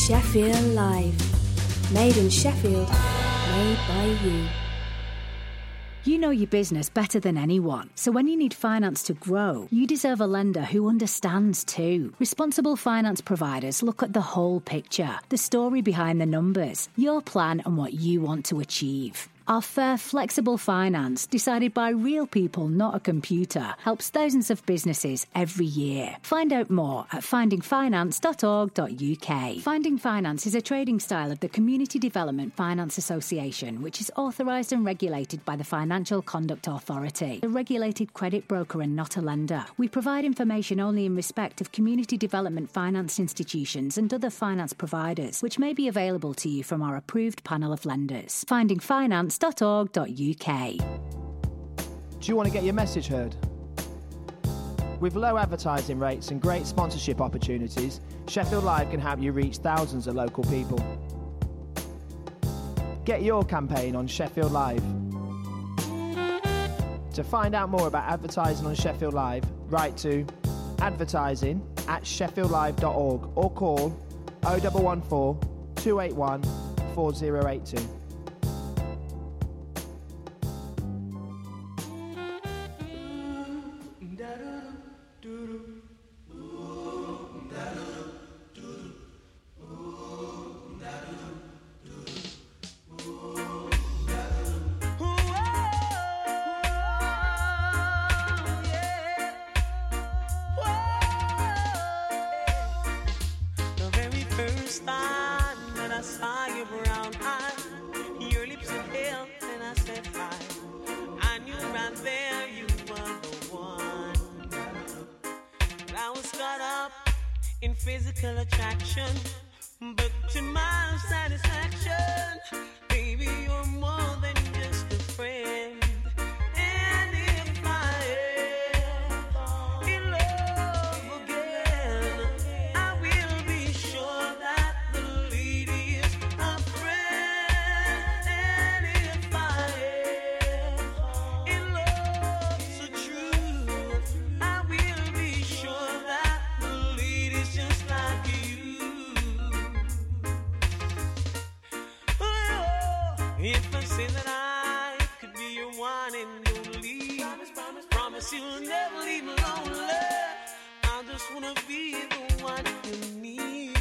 Sheffield Live. Made in Sheffield, made by you. You know your business better than anyone, so when you need finance to grow, you deserve a lender who understands too. Responsible finance providers look at the whole picture, the story behind the numbers, your plan and what you want to achieve. Our fair, flexible finance, decided by real people, not a computer, helps thousands of businesses every year. Find out more at findingfinance.org.uk. Finding Finance is a trading style of the Community Development Finance Association, which is authorised and regulated by the Financial Conduct Authority, a regulated credit broker and not a lender. We provide information only in respect of community development finance institutions and other finance providers, which may be available to you from our approved panel of lenders. Finding Finance. .org.uk. Do you want to get your message heard? With low advertising rates and great sponsorship opportunities, Sheffield Live can help you reach thousands of local people. Get your campaign on Sheffield Live. To find out more about advertising on Sheffield Live, write to advertising@sheffieldlive.org or call 0114 281 4082. Physical attraction, but to my satisfaction, baby, you're more than just a friend. And if I am in love again, I will be sure that the lady is a friend. And if I am in love so true, I will be sure that the lady's just like you. If I say that I could be your one and only, promise you'll never leave me lonely. I just wanna be the one you need.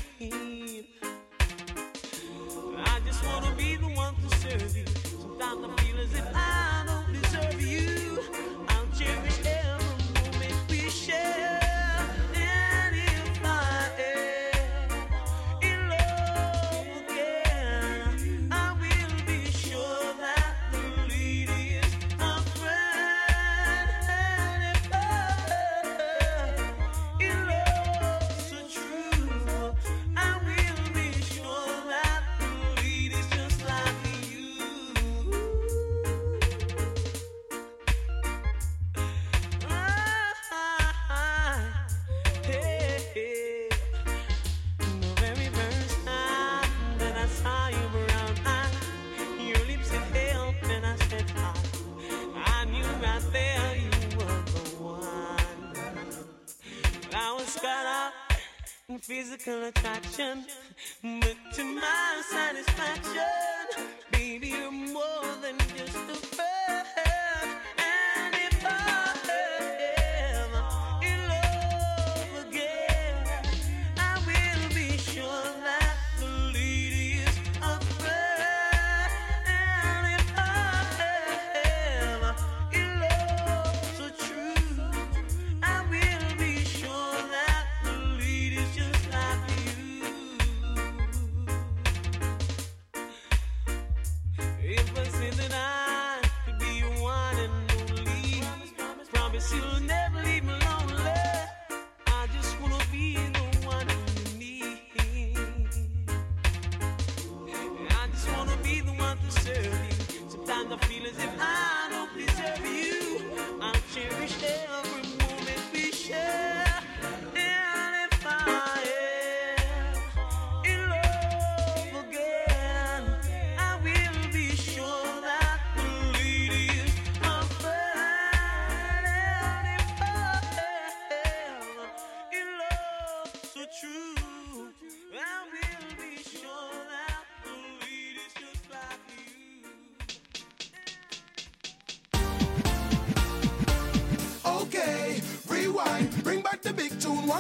I just wanna be the one to serve you. Sometimes I feel as if I don't deserve you. I'll cherish every moment we share. And if I am in love again, I will be sure that the lady is a friend. And if I am in love so true, I will be sure that the lady's just like you. The very first time that I saw you brown eyes, your lips had held and I said hi. I knew right there you were the one. I was caught up in physical attraction, but to my satisfaction, baby, you're more than just a friend. And if I am in love again, I will be sure that the lady is a friend. And if I am in love so true, I will be sure that the lady's just like you. If I say that I could be your one and only, promise you'll never leave me lonely. I just wanna be the one you need. I just wanna be the one to serve you. Sometimes I feel as if I don't deserve you. I'll cherish every moment we share. And if I am in love again, I will be sure that the lady is my friend. And if I am in love so true, I will be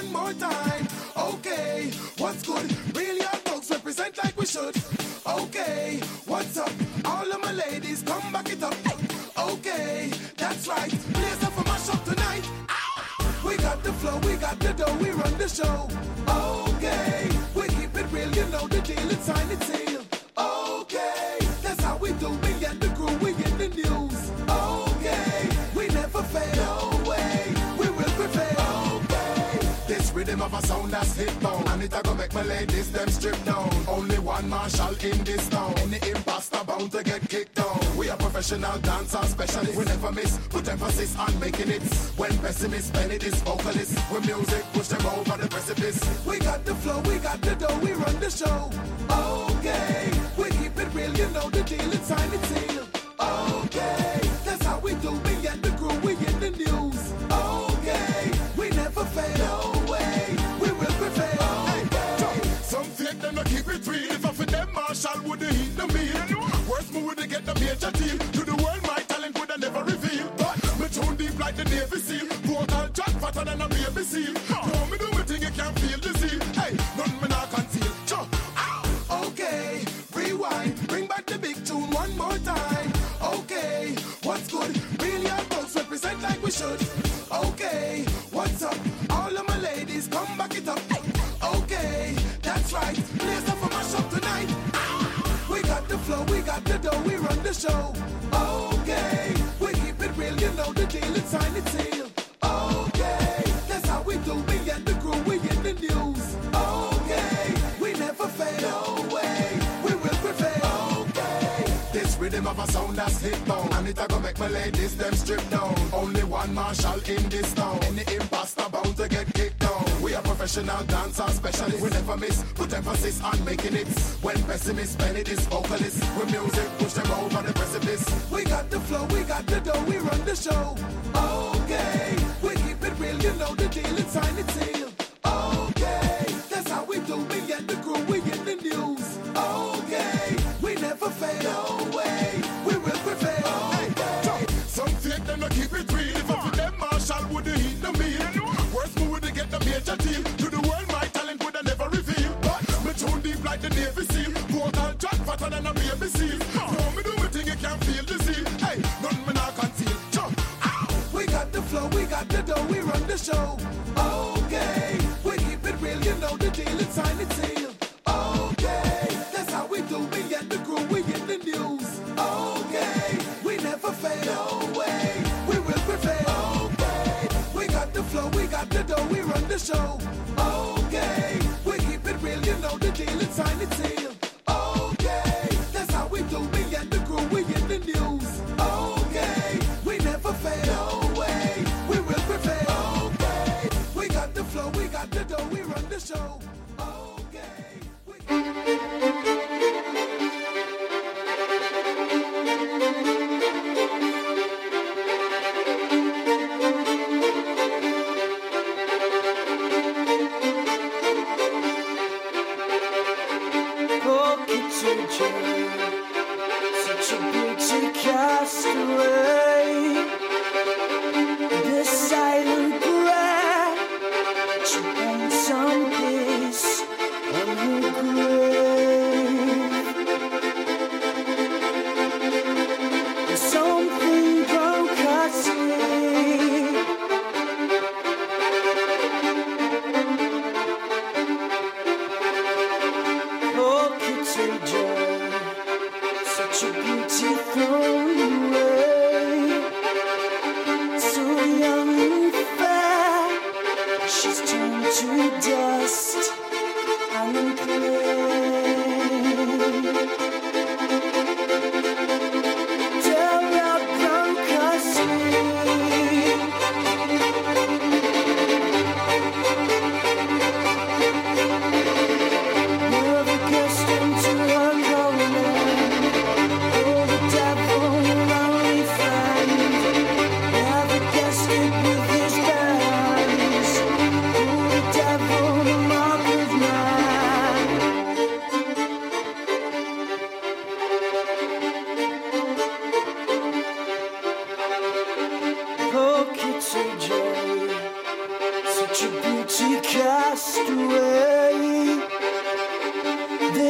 one more time. Okay, what's good? Real young folks represent like we should. Okay, what's up? All of my ladies, come back it up. Okay, that's right. Blaze up for mash up tonight. We got the flow, we got the dough, we run the show. Okay, we keep it real, you know the deal, it's signed, it's sealed. Okay, that's how we do, me and the crew, we in the news. Okay, we never fail, no way, we will prevail. Okay, this rhythm of a sound that's hit down, and it a go make my ladies them strip down. Only one marshal in this town, any imposter bound to get kicked down. We are professional dancer specialists, we never miss, put emphasis on making it. When pessimists spend it is vocalists, with music push them over the precipice. We got the flow, we got the dough, we run the show. Okay, we keep it real, you know the deal, it's signed, it's sealed. Okay, that's how we do, me and the crew, we in the news. Okay, we never fail, no way, we will prevail. Hey, some fake them to keep it real, if I for them marshal would they eat the meal. Worst move would they get the major deal, to the world my talent would I never reveal. But me tune deep like the Navy SEAL, vocal jack fatter than a baby seal. No, me do me thing, you can't feel the seal. Hey, none me not conceal. Okay, rewind, bring back the big tune one more time. Okay, what's good? Real young folks represent like we should. Okay, what's up? All of my ladies, come back it up. Okay, that's right. Blaze up for mash up tonight. We got the flow, we got the dough, we run the show. Okay, we keep it real, you know the deal, it's signed, it's sealed. Okay, that's how we do, me and the crew, we in the news. Okay, we never fail, no way, we will prevail. Okay, this rhythm of a sound that's hit down, and it a go make my ladies them strip down. Only one marshal in this town, any imposter bound to get kicked down. We are professional dancer specialists, we never miss, put emphasis on making it. When pessimists spend it is vocalists, with music push them over the precipice. We got the flow, we got the dough, we run the show. Okay, we keep it real, you know the deal, it's signed, it's sealed. Okay, that's how we do, me and the crew, we in the news. Okay, we never fail, no way, we will prevail. Okay, some fake them to keep it real, if I for them marshal would they eat the meal. Worst move would they get the major deal, to the world my talent would I never reveal. But me tune deep like the Navy SEAL, vocal jack fatter than a baby seal. No, me do me thing, you can't feel the seal. Hey, none me not conceal. We got the flow, we got the dough, we run the show. Okay, we keep it real, you know the deal, it's signed, it's sealed. Okay, that's how we do, me and the crew, we in the news. Okay, we never fail, no way, we will prevail. Okay, we got the flow, we got the dough, we run the show. Okay, we keep it real, you know the deal, it's signed, it's sealed. Okay, that's how we do, me and the crew, we in the news. Okay, we never fail, no way, we will prevail. Okay, we got the flow, we got the dough, we run the show. Okay, such a beauty cast away. This silent prayer to bring some peace on your grave. And something broke her sleep. Oh, Kitty Joe,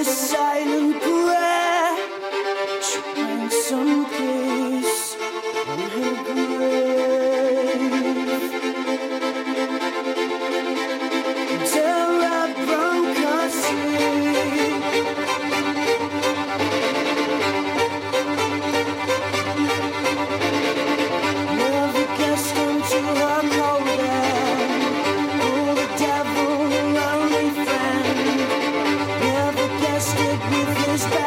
a silent prayer, trying some peace on her grave. Till I broke her sleep. Never guessed until I called her. Oh, the devil, her only friend. Never guessed it with his back.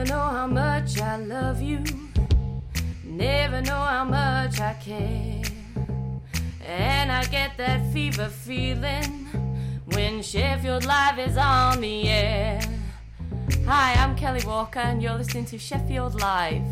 Never know how much I love you. Never know how much I care. And I get that fever feeling when Sheffield Live is on the air. Hi, I'm Kelly Walker and you're listening to Sheffield Live.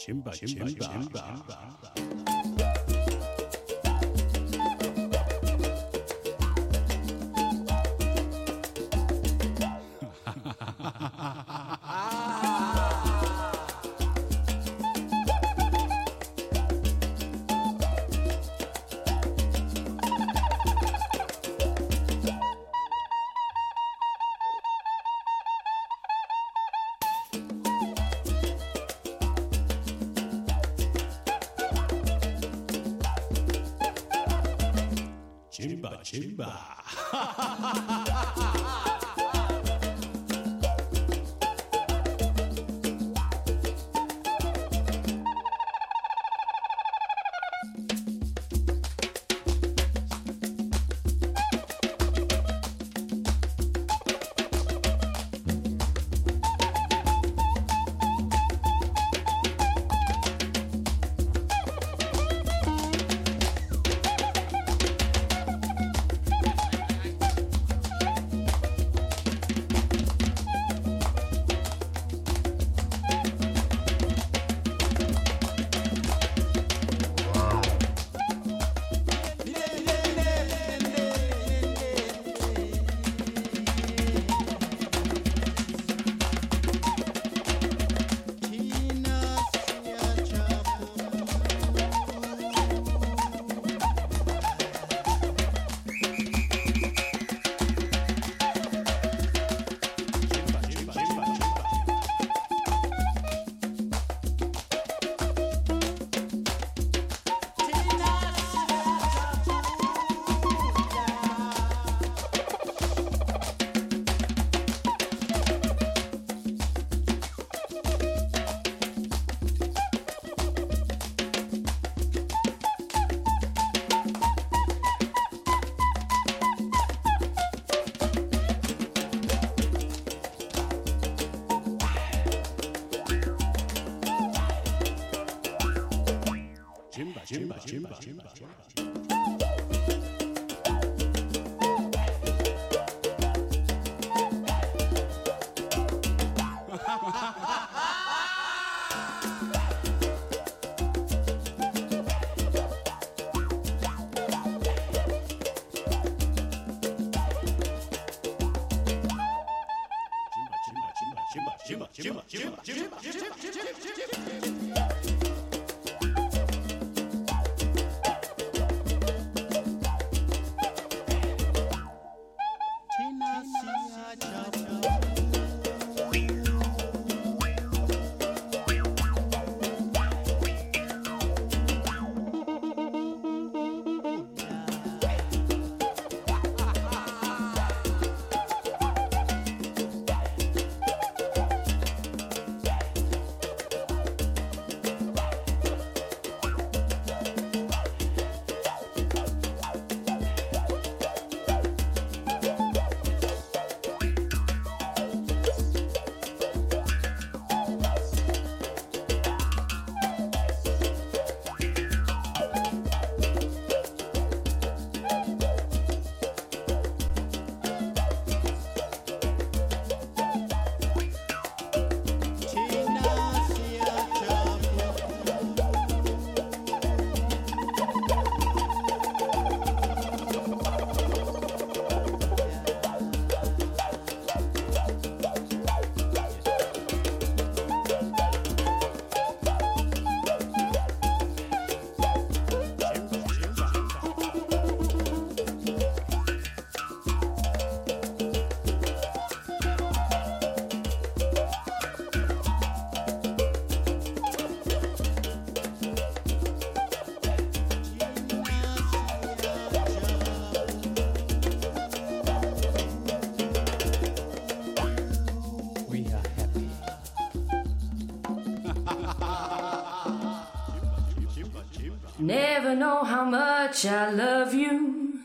Never know how much I love you.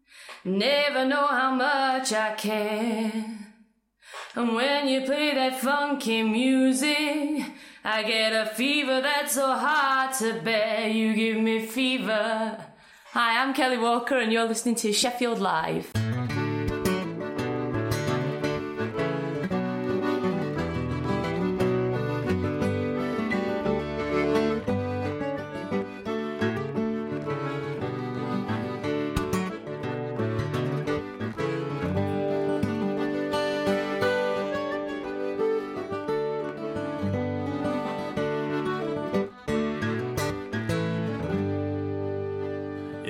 Never know how much I care. And when you play that funky music, I get a fever that's so hard to bear. You give me fever. Hi, I'm Kelly Walker and you're listening to Sheffield Live.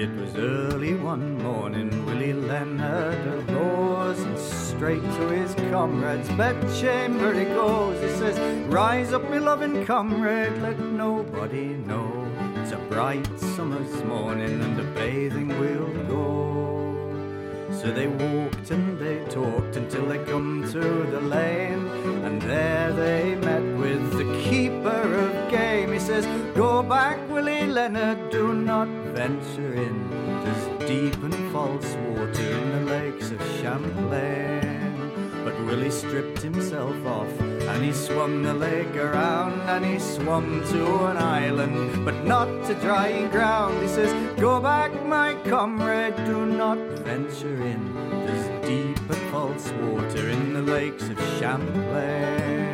It was early one morning, Willie Leonard arose, and straight to his comrade's bedchamber he goes. He says, "Rise up, me loving comrade, let nobody know. It's a bright summer's morning and a bathing we'll go." So they walked and they talked until they come to the lane, and there they met with the keeper of game. He says, "Go back, Willie Leonard, do not venture in. There's deep and false water in the lakes of Champlain." But Willie stripped himself off and he swum the lake around, and he swum to an island, but not to dry ground. He says, "Go back, my comrade, do not venture in. There's deep and false water in the lakes of Champlain."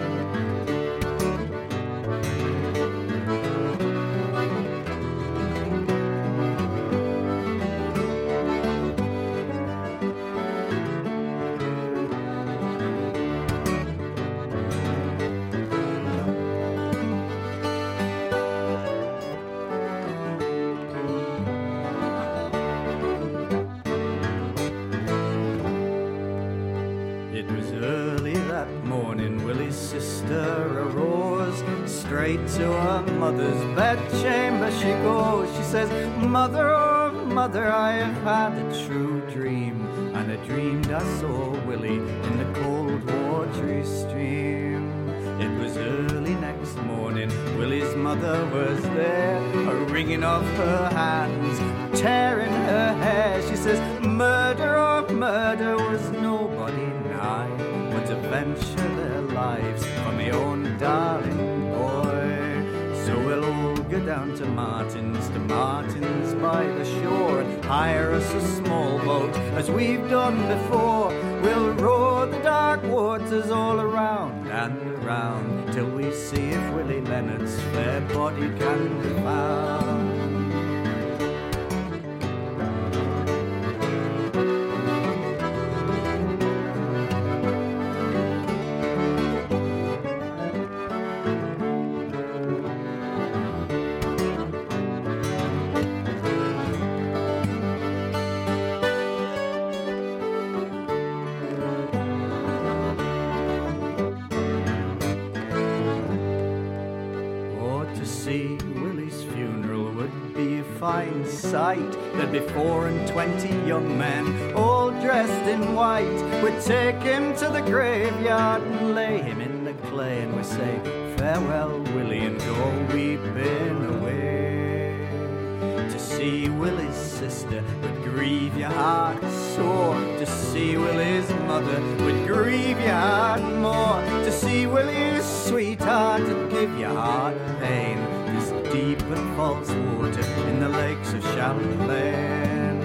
To her mother's bedchamber she goes. She says, "Mother, oh mother, I have had a true dream, and I dreamed I saw Willie in the cold watery stream." It was early next morning, Willie's mother was there, wringing off her hands, tearing her hair. She says, "Murder, oh murder, was nobody nigh, but to venture their lives for me own darling boy. So we'll all go down to Martin's by the shore, and hire us a small boat as we've done before. We'll roar the dark waters all around and around, till we see if Willie Leonard's fair body can be found." Sight. There'd be 24 young men, all dressed in white. We'd take him to the graveyard and lay him in the clay, and we'd say, "Farewell, Willie, and go weeping away." To see Willie's sister would grieve your heart sore. To see Willie's mother would grieve your heart more. To see Willie's sweetheart would give your heart pain. Deep and false water in the lakes of Champlain.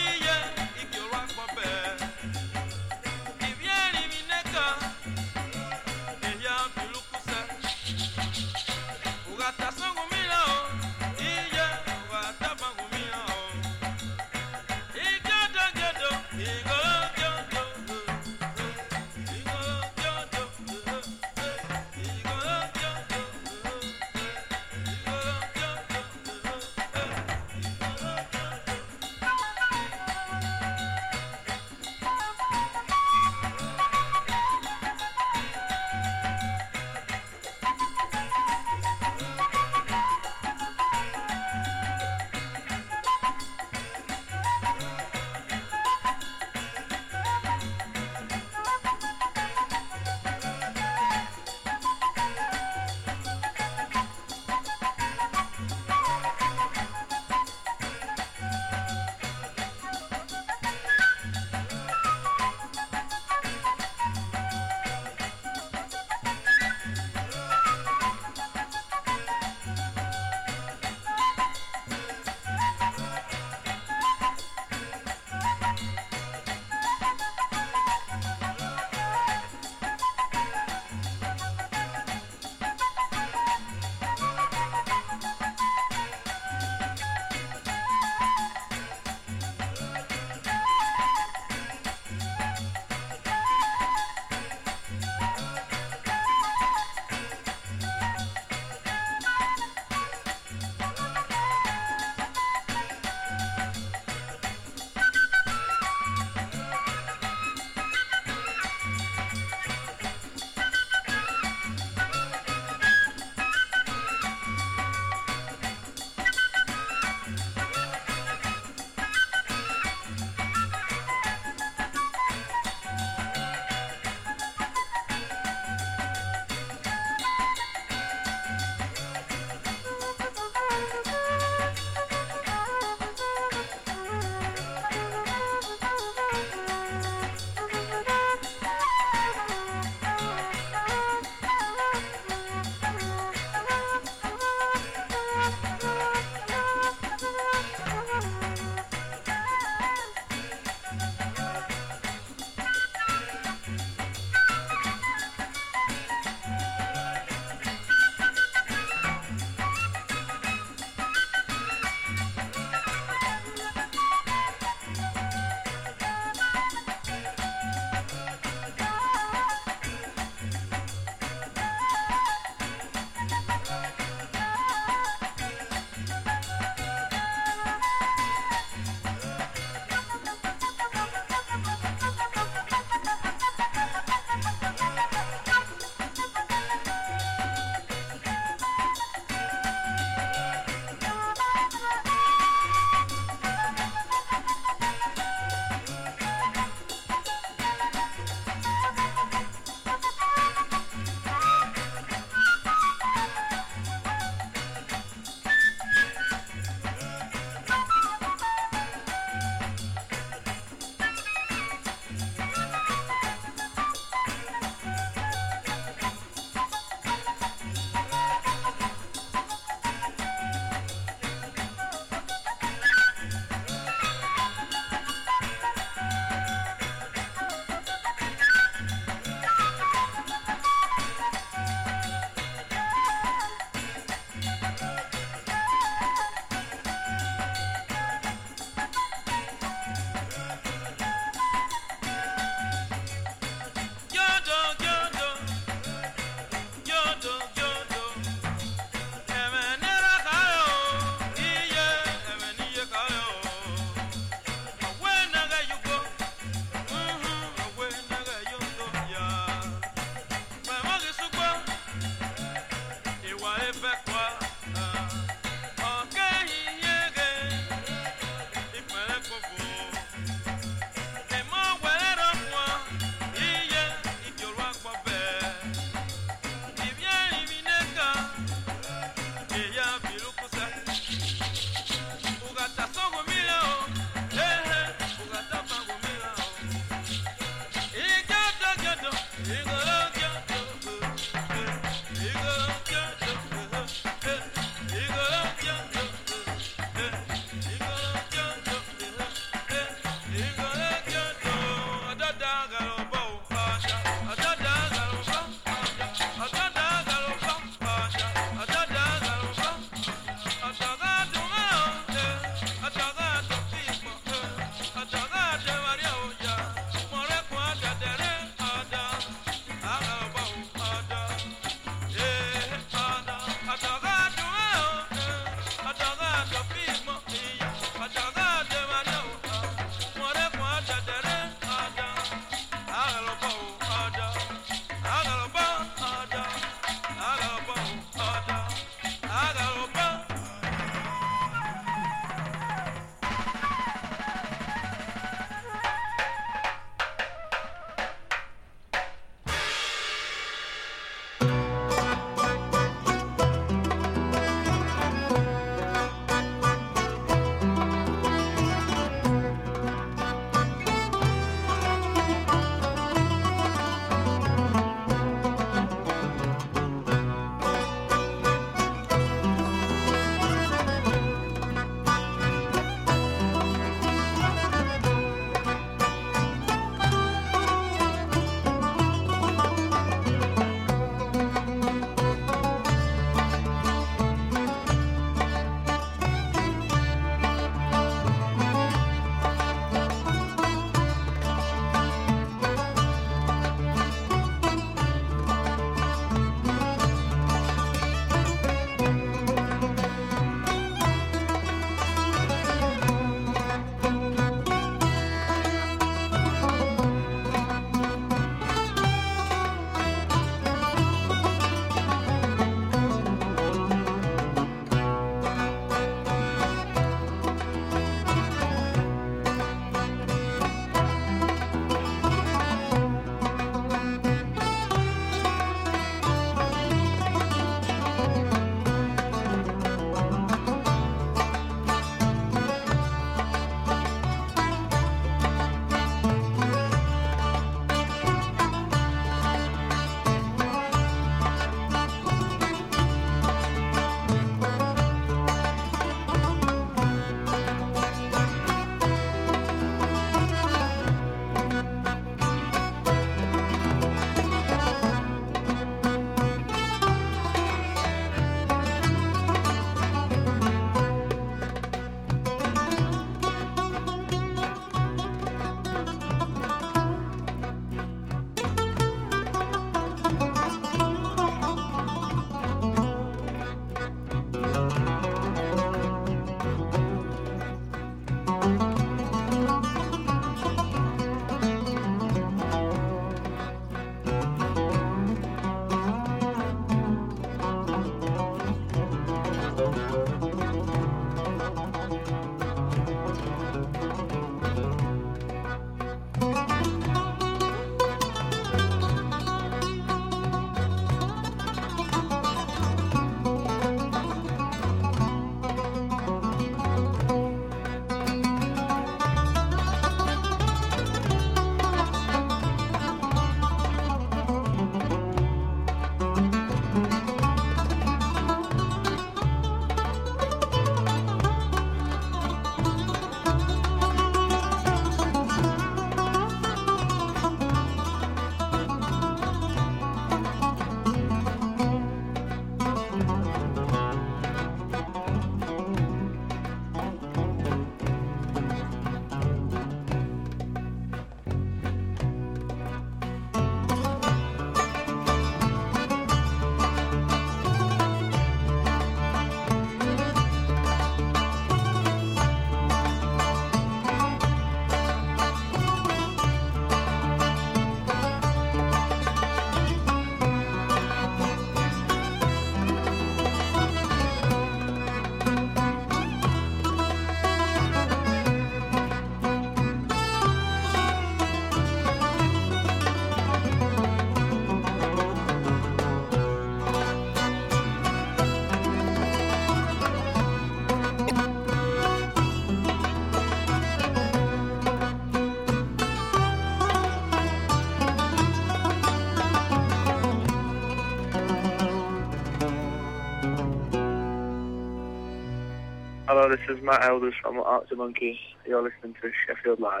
Hello, this is Matt Elders from Arctic Monkey. You're listening to Sheffield Live.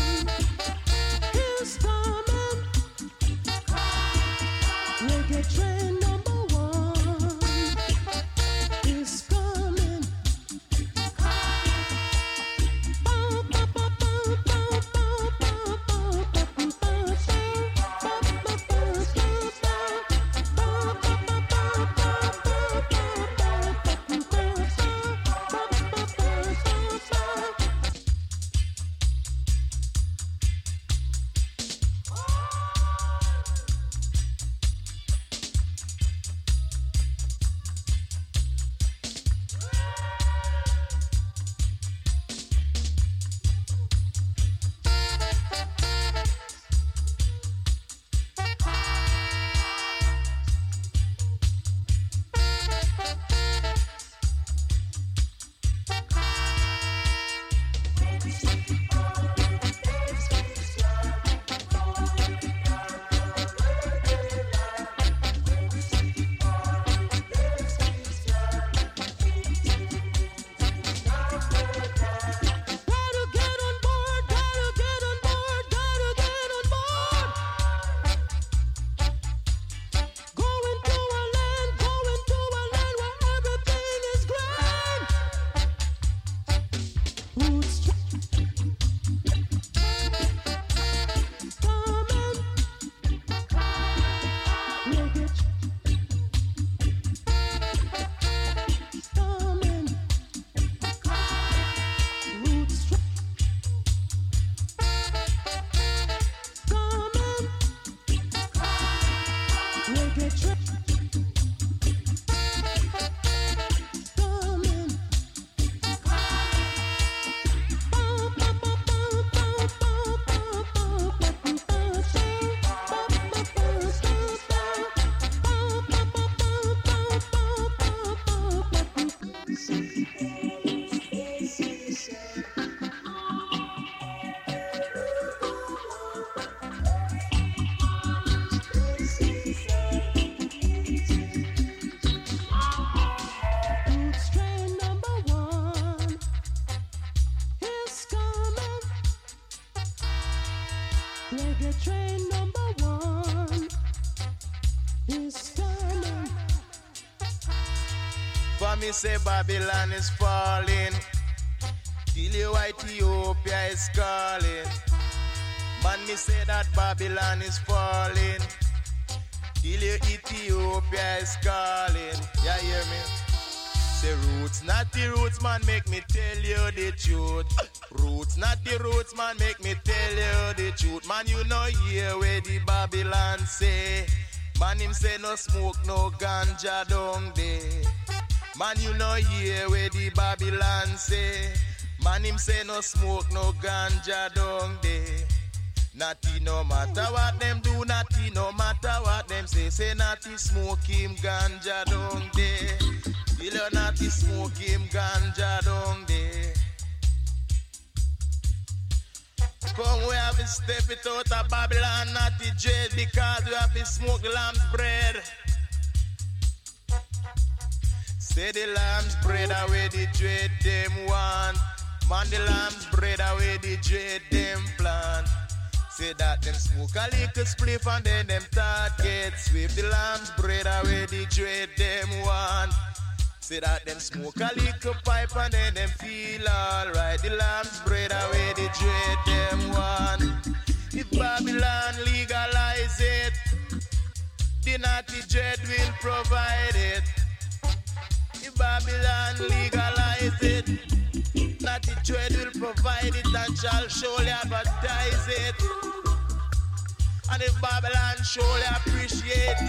Train Me say Babylon is falling, till you Ethiopia is calling. Man, me say that Babylon is falling, till you Ethiopia is calling. Yeah, hear me? Say roots, not the roots, man, make me tell you the truth. Roots, not the roots, man, make me tell you the truth. Man, you know hear where the Babylon say. Man, him say no smoke, no ganja down there. Man, you know hear where the Babylon say. Man, him say no smoke, no ganja down there. Natty no matter what them do, natty no matter what them say. Say natty smoke him ganja down there. Till you natty smoke him ganja down there. Come we have to step it out of Babylon, natty dread, because we have to smoke the lamb's bread. Say the lamb's bread away the dread them want. Man, the lamb's bread away the dread them plant. Say that them smoke a little spliff and then them start get swift. The lamb's bread away the dread them want. Say that them smoke a little pipe and then them feel alright. The lamb's bread away the dread them want. If Babylon legalize it, the naughty dread will provide it. Babylon legalize it, naughty dread will provide it and shall surely advertise it. And if Babylon surely appreciate